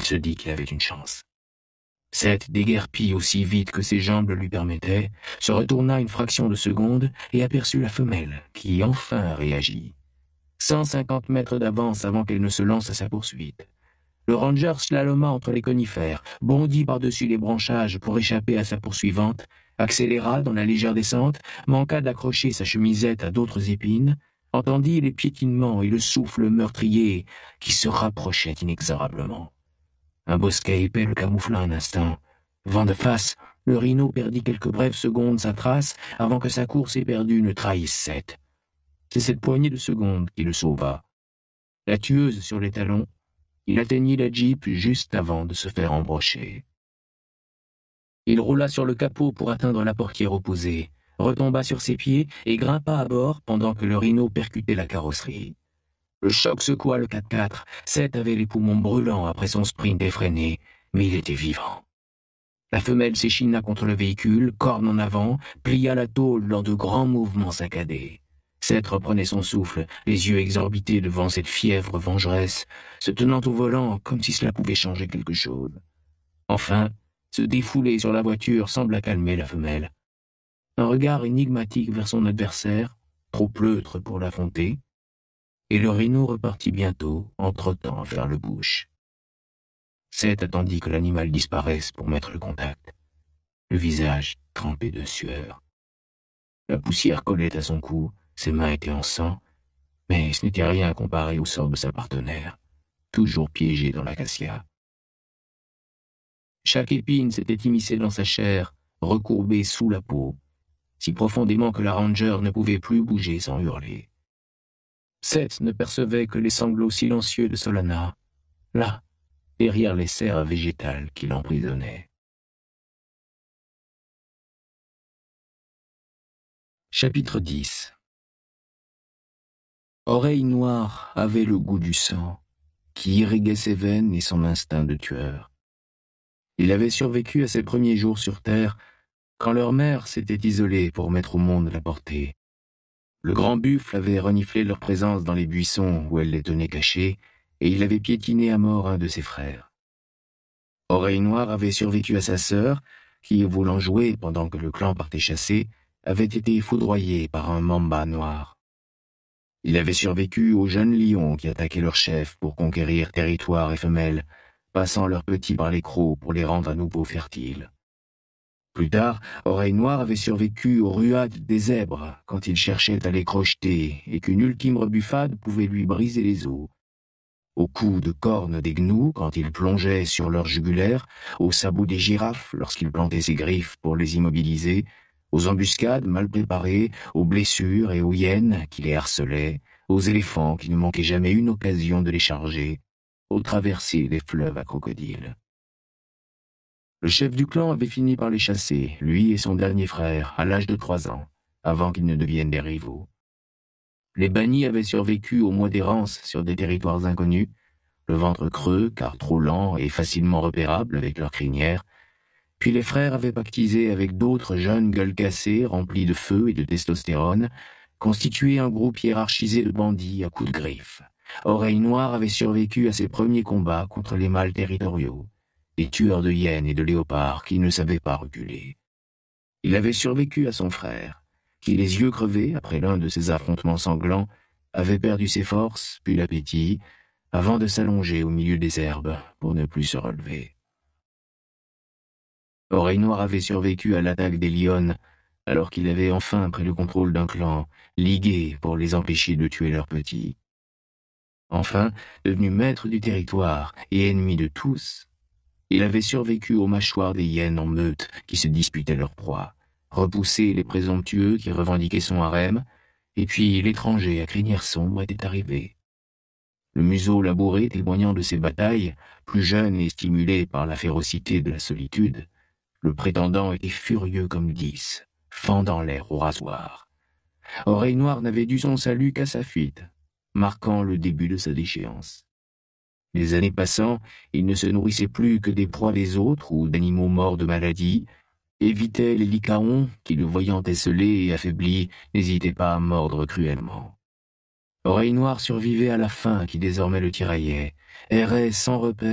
se dit qu'il avait une chance. Seth déguerpit aussi vite que ses jambes le lui permettaient, se retourna une fraction de seconde et aperçut la femelle, qui enfin réagit. 150 mètres d'avance avant qu'elle ne se lance à sa poursuite. Le ranger slaloma entre les conifères, bondit par-dessus les branchages pour échapper à sa poursuivante, accéléra dans la légère descente, manqua d'accrocher sa chemisette à d'autres épines, entendit les piétinements et le souffle meurtrier qui se rapprochaient inexorablement. Un bosquet épais le camoufla un instant. Vent de face, le rhino perdit quelques brèves secondes sa trace avant que sa course éperdue ne trahisse Seth. C'est cette poignée de secondes qui le sauva. La tueuse sur les talons, il atteignit la Jeep juste avant de se faire embrocher. Il roula sur le capot pour atteindre la portière opposée, retomba sur ses pieds et grimpa à bord pendant que le rhino percutait la carrosserie. Le choc secoua le 4x4. Seth avait les poumons brûlants après son sprint effréné, mais il était vivant. La femelle s'échina contre le véhicule, corne en avant, plia la tôle dans de grands mouvements saccadés. Seth reprenait son souffle, les yeux exorbités devant cette fièvre vengeresse, se tenant au volant comme si cela pouvait changer quelque chose. Enfin, se défouler sur la voiture sembla calmer la femelle. Un regard énigmatique vers son adversaire, trop pleutre pour l'affronter, et le rhino repartit bientôt, en trottant vers le bush. Seth attendit que l'animal disparaisse pour mettre le contact, le visage trempé de sueur. La poussière collait à son cou, ses mains étaient en sang, mais ce n'était rien comparé au sort de sa partenaire, toujours piégée dans l'acacia. Chaque épine s'était immiscée dans sa chair, recourbée sous la peau, si profondément que la ranger ne pouvait plus bouger sans hurler. Seth ne percevait que les sanglots silencieux de Solana, là, derrière les serres végétales qui l'emprisonnaient. Chapitre 10. Oreille Noire avait le goût du sang, qui irriguait ses veines et son instinct de tueur. Il avait survécu à ses premiers jours sur Terre, quand leur mère s'était isolée pour mettre au monde la portée. Le grand buffle avait reniflé leur présence dans les buissons où elle les tenait cachés, et il avait piétiné à mort un de ses frères. Oreille Noire avait survécu à sa sœur, qui, voulant jouer pendant que le clan partait chasser, avait été foudroyée par un mamba noir. Il avait survécu aux jeunes lions qui attaquaient leur chef pour conquérir territoire et femelles, passant leurs petits par les crocs pour les rendre à nouveau fertiles. Plus tard, Oreille Noire avait survécu aux ruades des zèbres quand il cherchait à les crocheter et qu'une ultime rebuffade pouvait lui briser les os. Aux coups de cornes des gnous quand il plongeait sur leur jugulaire, aux sabots des girafes lorsqu'il plantait ses griffes pour les immobiliser, aux embuscades mal préparées, aux blessures et aux hyènes qui les harcelaient, aux éléphants qui ne manquaient jamais une occasion de les charger, aux traversées des fleuves à crocodiles. Le chef du clan avait fini par les chasser, lui et son dernier frère, à l'âge de 3 ans, avant qu'ils ne deviennent des rivaux. Les bannis avaient survécu aux mois d'errance sur des territoires inconnus, le ventre creux, car trop lent et facilement repérable avec leur crinière, puis les frères avaient pactisé avec d'autres jeunes gueules cassées, remplis de feu et de testostérone, constitué un groupe hiérarchisé de bandits à coups de griffes. Oreille Noire avait survécu à ses premiers combats contre les mâles territoriaux, des tueurs de hyènes et de léopards qui ne savaient pas reculer. Il avait survécu à son frère, qui, les yeux crevés après l'un de ces affrontements sanglants, avait perdu ses forces, puis l'appétit, avant de s'allonger au milieu des herbes pour ne plus se relever. Oreille Noire avait survécu à l'attaque des lionnes, alors qu'il avait enfin pris le contrôle d'un clan, ligué pour les empêcher de tuer leurs petits. Enfin, devenu maître du territoire et ennemi de tous, il avait survécu aux mâchoires des hyènes en meute qui se disputaient leur proie, repoussé les présomptueux qui revendiquaient son harem, et puis l'étranger à crinière sombre était arrivé. Le museau labouré témoignant de ses batailles, plus jeune et stimulé par la férocité de la solitude, le prétendant était furieux comme 10, fendant l'air au rasoir. Oreille Noire n'avait dû son salut qu'à sa fuite, marquant le début de sa déchéance. Les années passant, il ne se nourrissait plus que des proies des autres ou d'animaux morts de maladie, évitait les lycaons qui, le voyant esselé et affaibli, n'hésitaient pas à mordre cruellement. Oreille Noire survivait à la faim qui désormais le tiraillait, errait sans repère